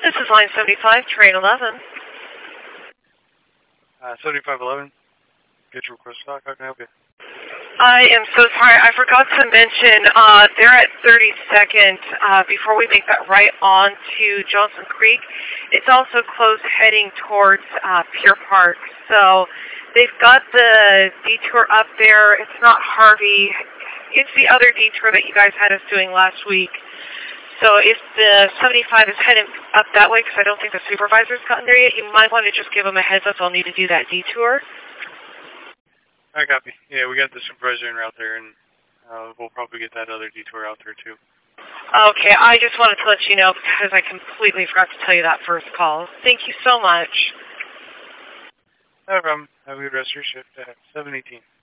This is line 75, train 11. 7511. Get your request stock. How can I help you? I am so sorry. I forgot to mention they're at 32nd before we make that right on to Johnson Creek. It's also closed heading towards Pier Park. So they've got the detour up there. It's not Harvey. It's the other detour that you guys had us doing last week. So if the 75 is heading up that way, because I don't think the supervisor's gotten there yet, you might want to just give them a heads up. They'll need to do that detour. I copy. Yeah, we got the supervisor in route there, and we'll probably get that other detour out there, too. Okay, I just wanted to let you know because I completely forgot to tell you that first call. Thank you so much. No problem. Have a good rest of your shift at 7:18.